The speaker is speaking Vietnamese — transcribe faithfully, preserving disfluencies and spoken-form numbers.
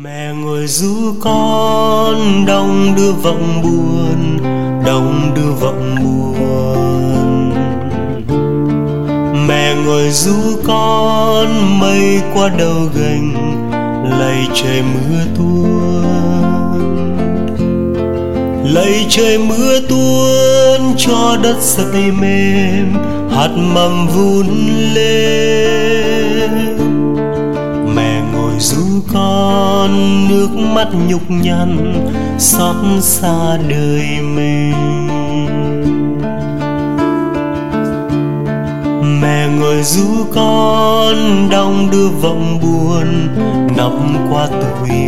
Mẹ ngồi ru con đong đưa vọng buồn, đong đưa vọng buồn. Mẹ ngồi ru con mây qua đầu gành, lạy trời mưa tuôn, lạy trời mưa tuôn cho đất sậy mềm, hạt mầm vun lên. Mẹ ngồi ru con nước mắt nhục nhằn, xót xa đời mình. Mẹ ngồi ru con đong đưa vọng buồn, năm qua tuổi